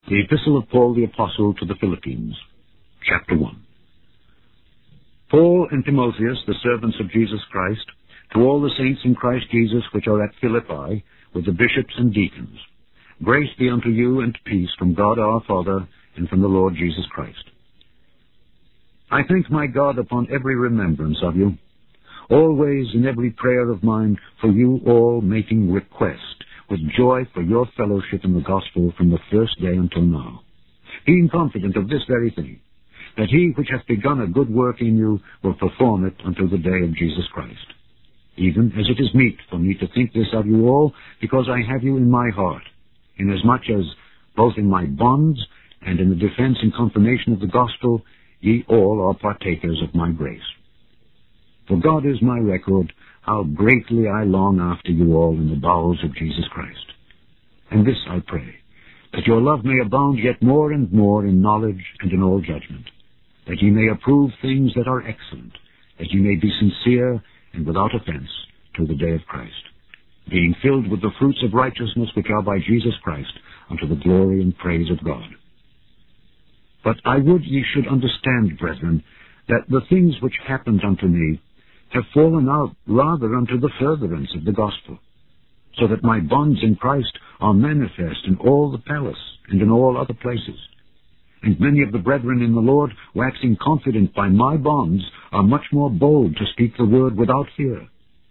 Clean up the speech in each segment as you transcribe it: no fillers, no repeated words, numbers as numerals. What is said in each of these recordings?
The Epistle of Paul the Apostle to the Philippians, Chapter 1. Paul and Timotheus, the servants of Jesus Christ, to all the saints in Christ Jesus which are at Philippi, with the bishops and deacons, grace be unto you and peace from God our Father and from the Lord Jesus Christ. I thank my God upon every remembrance of you, always in every prayer of mine for you all, making request with joy for your fellowship in the gospel from the first day until now, being confident of this very thing, that he which hath begun a good work in you will perform it until the day of Jesus Christ. Even as it is meet for me to think this of you all, because I have you in my heart, inasmuch as, both in my bonds and in the defense and confirmation of the gospel, ye all are partakers of my grace. For God is my record, how greatly I long after you all in the bowels of Jesus Christ. And this I pray, that your love may abound yet more and more in knowledge and in all judgment, that ye may approve things that are excellent, that ye may be sincere and without offense till the day of Christ, being filled with the fruits of righteousness which are by Jesus Christ, unto the glory and praise of God. But I would ye should understand, brethren, that the things which happened unto me have fallen out rather unto the furtherance of the gospel, so that my bonds in Christ are manifest in all the palace and in all other places. And many of the brethren in the Lord, waxing confident by my bonds, are much more bold to speak the word without fear.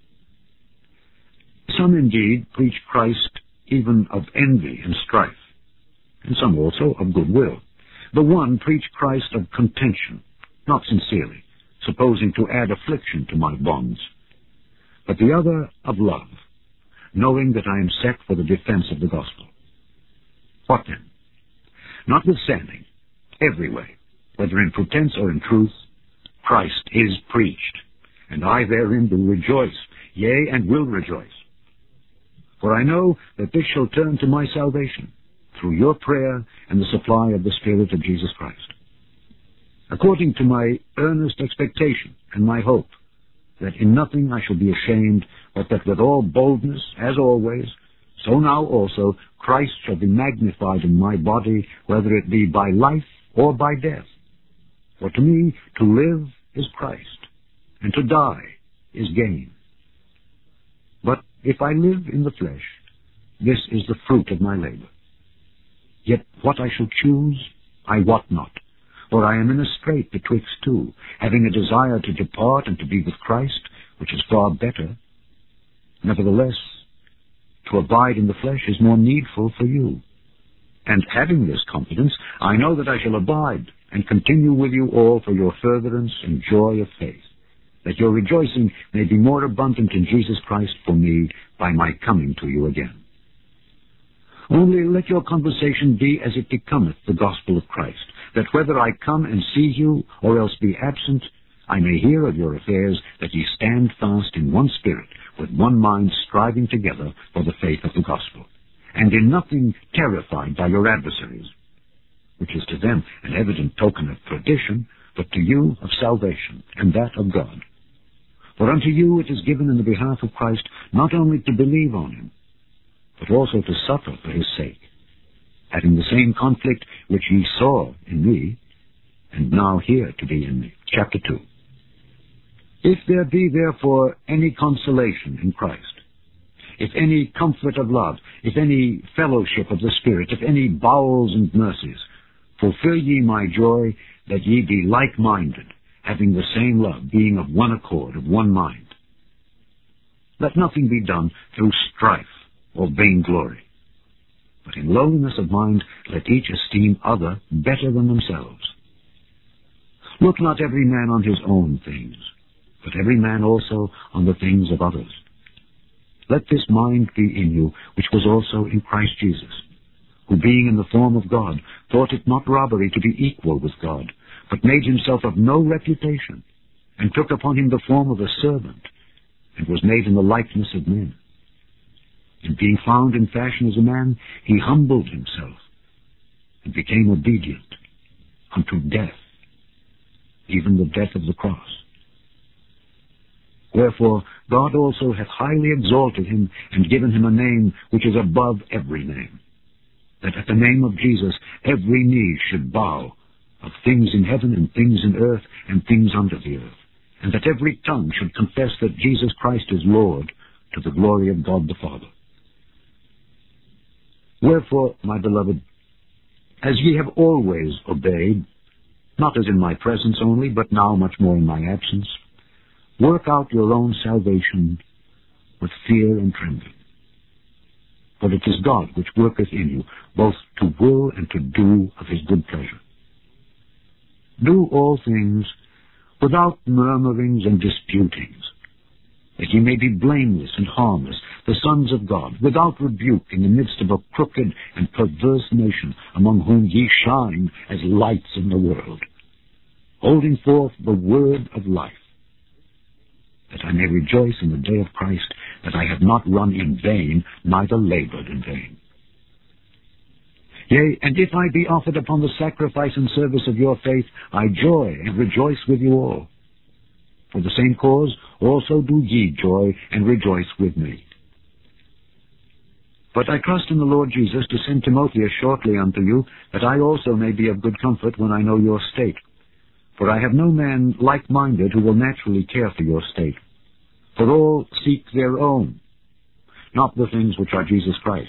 Some indeed preach Christ even of envy and strife, and some also of goodwill. The one preach Christ of contention, not sincerely, supposing to add affliction to my bonds, but the other of love, knowing that I am set for the defense of the gospel. What then? Notwithstanding, every way, whether in pretense or in truth, Christ is preached, and I therein do rejoice, yea, and will rejoice. For I know that this shall turn to my salvation, through your prayer and the supply of the Spirit of Jesus Christ, according to my earnest expectation and my hope, that in nothing I shall be ashamed, but that with all boldness, as always, so now also Christ shall be magnified in my body, whether it be by life or by death. For to me to live is Christ, and to die is gain. But if I live in the flesh, this is the fruit of my labor. Yet what I shall choose, I wot not. For I am in a strait betwixt two, having a desire to depart and to be with Christ, which is far better. Nevertheless, to abide in the flesh is more needful for you. And having this confidence, I know that I shall abide and continue with you all for your furtherance and joy of faith, that your rejoicing may be more abundant in Jesus Christ for me by my coming to you again. Only let your conversation be as it becometh the gospel of Christ, that whether I come and see you, or else be absent, I may hear of your affairs, that ye stand fast in one spirit, with one mind striving together for the faith of the gospel, and in nothing terrified by your adversaries, which is to them an evident token of perdition, but to you of salvation, and that of God. For unto you it is given in the behalf of Christ not only to believe on him, but also to suffer for his sake, having the same conflict which ye saw in me, and now hear to be in me. Chapter 2. If there be therefore any consolation in Christ, if any comfort of love, if any fellowship of the Spirit, if any bowels and mercies, fulfill ye my joy, that ye be like-minded, having the same love, being of one accord, of one mind. Let nothing be done through strife or vainglory, but in lowliness of mind let each esteem other better than themselves. Look not every man on his own things, but every man also on the things of others. Let this mind be in you, which was also in Christ Jesus, who being in the form of God, thought it not robbery to be equal with God, but made himself of no reputation, and took upon him the form of a servant, and was made in the likeness of men. And being found in fashion as a man, he humbled himself, and became obedient unto death, even the death of the cross. Wherefore God also hath highly exalted him, and given him a name which is above every name, that at the name of Jesus every knee should bow, of things in heaven and things in earth and things under the earth, and that every tongue should confess that Jesus Christ is Lord, to the glory of God the Father. Wherefore, my beloved, as ye have always obeyed, not as in my presence only, but now much more in my absence, work out your own salvation with fear and trembling. For it is God which worketh in you, both to will and to do of his good pleasure. Do all things without murmurings and disputings, that ye may be blameless and harmless, the sons of God, without rebuke in the midst of a crooked and perverse nation, among whom ye shine as lights in the world, holding forth the word of life, that I may rejoice in the day of Christ, that I have not run in vain, neither labored in vain. Yea, and if I be offered upon the sacrifice and service of your faith, I joy and rejoice with you all. For the same cause also do ye joy and rejoice with me. But I trust in the Lord Jesus to send Timotheus shortly unto you, that I also may be of good comfort when I know your state. For I have no man like-minded who will naturally care for your state. For all seek their own, not the things which are Jesus Christ's.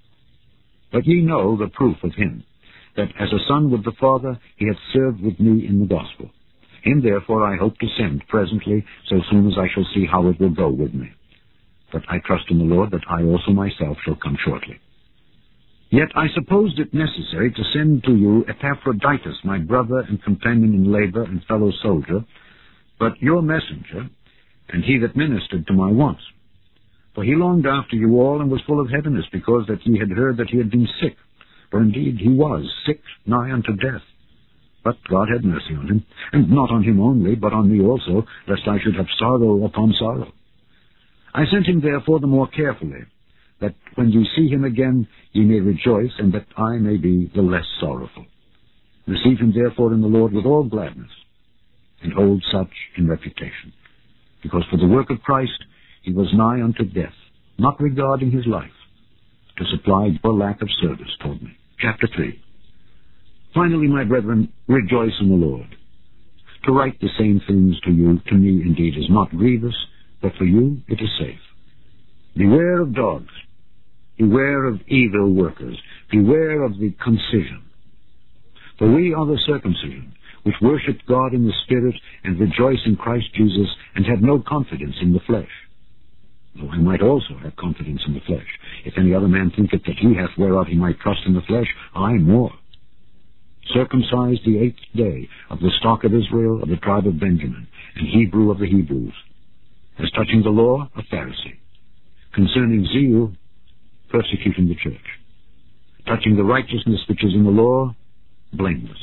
But ye know the proof of him, that as a son with the Father he hath served with me in the gospel. Him therefore I hope to send presently, so soon as I shall see how it will go with me. But I trust in the Lord that I also myself shall come shortly. Yet I supposed it necessary to send to you Epaphroditus, my brother and companion in labor and fellow soldier, but your messenger, and he that ministered to my wants. For he longed after you all, and was full of heaviness, because that ye had heard that he had been sick. For indeed he was sick, nigh unto death. But God had mercy on him, and not on him only, but on me also, lest I should have sorrow upon sorrow. I sent him therefore the more carefully, that when you see him again ye may rejoice, and that I may be the less sorrowful. Receive him therefore in the Lord with all gladness, and hold such in reputation. Because for the work of Christ he was nigh unto death, not regarding his life, to supply your lack of service toward me. Chapter 3. Finally, my brethren, rejoice in the Lord. To write the same things to you, to me indeed, is not grievous, but for you it is safe. Beware of dogs. Beware of evil workers. Beware of the concision. For we are the circumcision, which worship God in the Spirit, and rejoice in Christ Jesus, and have no confidence in the flesh. Though I might also have confidence in the flesh. If any other man thinketh that he hath whereof he might trust in the flesh, I more. Circumcised the 8th day, of the stock of Israel, of the tribe of Benjamin, and Hebrew of the Hebrews. As touching the law, a Pharisee. Concerning zeal, persecuting the church. Touching the righteousness which is in the law, blameless.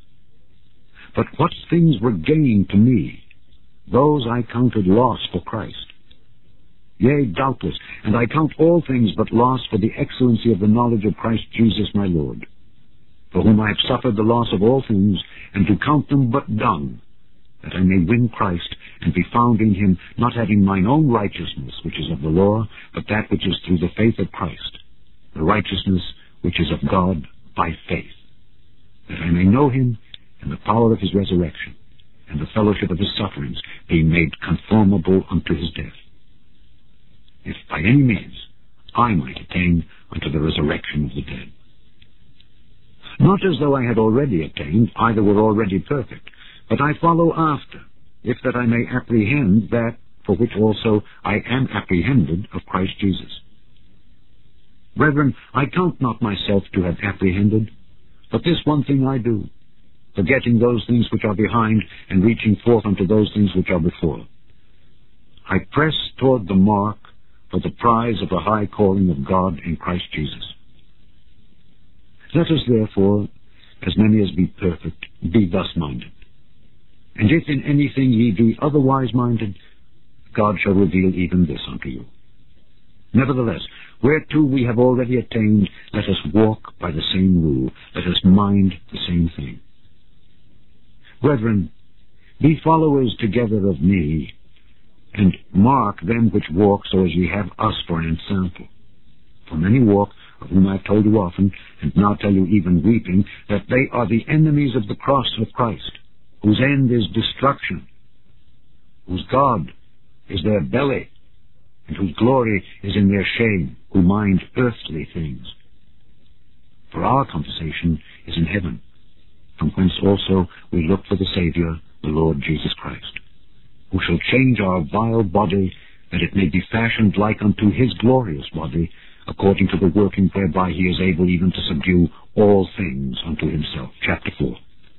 But what things were gain to me, those I counted loss for Christ. Yea, doubtless, and I count all things but loss for the excellency of the knowledge of Christ Jesus my Lord, for whom I have suffered the loss of all things, and do count them but dung, that I may win Christ, and be found in him, not having mine own righteousness, which is of the law, but that which is through the faith of Christ, the righteousness which is of God by faith, that I may know him, and the power of his resurrection, and the fellowship of his sufferings, being made conformable unto his death, if by any means I might attain unto the resurrection of the dead. Not as though I had already attained, either were already perfect, but I follow after, if that I may apprehend that for which also I am apprehended of Christ Jesus. Brethren, I count not myself to have apprehended, but this one thing I do, forgetting those things which are behind, and reaching forth unto those things which are before. I press toward the mark for the prize of the high calling of God in Christ Jesus. Let us therefore, as many as be perfect, be thus minded. And if in anything ye be otherwise minded, God shall reveal even this unto you. Nevertheless, whereto we have already attained, let us walk by the same rule, let us mind the same thing. Brethren, be followers together of me, and mark them which walk so as ye have us for an ensample. For many walk, of whom I have told you often, and now tell you even weeping, that they are the enemies of the cross of Christ, whose end is destruction, whose God is their belly, and whose glory is in their shame, who mind earthly things. For our conversation is in heaven, from whence also we look for the Saviour, the Lord Jesus Christ, who shall change our vile body, that it may be fashioned like unto his glorious body, according to the working whereby he is able even to subdue all things unto himself. Chapter 4.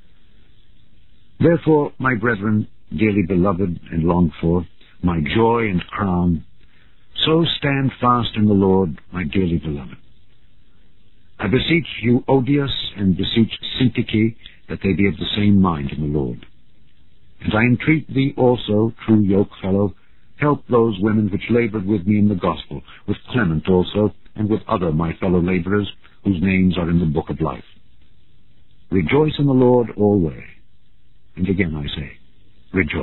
Therefore, my brethren, dearly beloved and longed for, my joy and crown, so stand fast in the Lord, my dearly beloved. I beseech you, Odius, and beseech Syntyche, that they be of the same mind in the Lord. And I entreat thee also, true yokefellow, help those women which labored with me in the gospel, with Clement also, and with other my fellow laborers, whose names are in the book of life. Rejoice in the Lord always. And again I say, rejoice.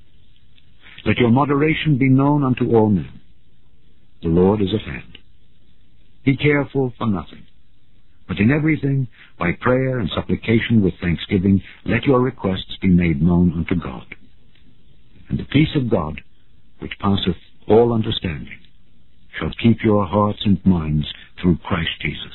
Let your moderation be known unto all men. The Lord is at hand. Be careful for nothing, but in everything, by prayer and supplication with thanksgiving, let your requests be made known unto God. And the peace of God, which passeth all understanding, shall keep your hearts and minds through Christ Jesus.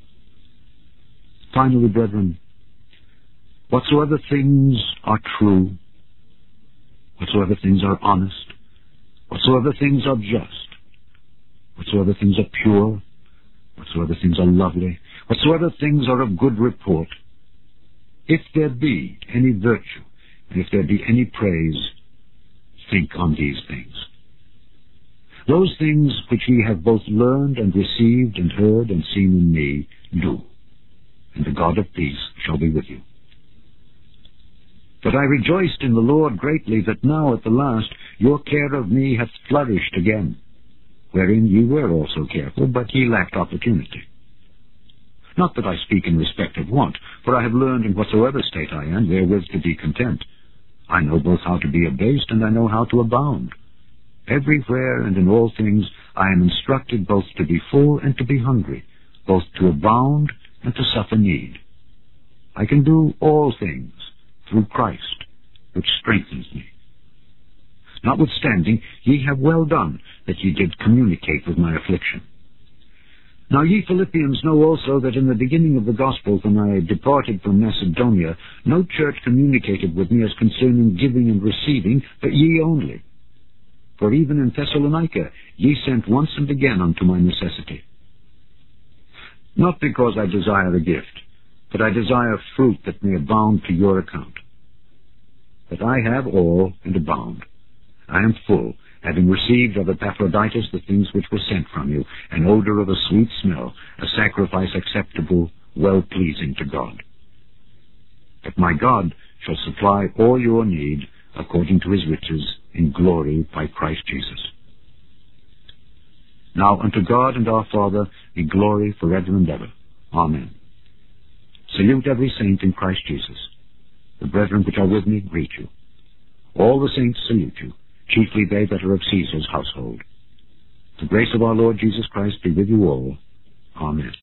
Finally, brethren, whatsoever things are true, whatsoever things are honest, whatsoever things are just, whatsoever things are pure, whatsoever things are lovely, whatsoever things are of good report, if there be any virtue, and if there be any praise, think on these things. Those things which ye have both learned and received and heard and seen in me, do, and the God of peace shall be with you. But I rejoiced in the Lord greatly that now at the last your care of me hath flourished again, wherein ye were also careful, but ye lacked opportunity. Not that I speak in respect of want, for I have learned in whatsoever state I am, therewith to be content. I know both how to be abased, and I know how to abound. Everywhere and in all things I am instructed both to be full and to be hungry, both to abound and to suffer need. I can do all things through Christ, which strengthens me. Notwithstanding, ye have well done that ye did communicate with my affliction. Now ye Philippians know also that in the beginning of the gospel, when I departed from Macedonia, no church communicated with me as concerning giving and receiving, but ye only. For even in Thessalonica ye sent once and again unto my necessity. Not because I desire a gift, but I desire fruit that may abound to your account. But I have all and abound. I am full, having received of Epaphroditus the things which were sent from you, an odor of a sweet smell, a sacrifice acceptable, well-pleasing to God. But my God shall supply all your need according to his riches in glory by Christ Jesus. Now unto God and our Father be glory forever and ever. Amen. Salute every saint in Christ Jesus. The brethren which are with me greet you. All the saints salute you, chiefly they that are of Caesar's household. The grace of our Lord Jesus Christ be with you all. Amen.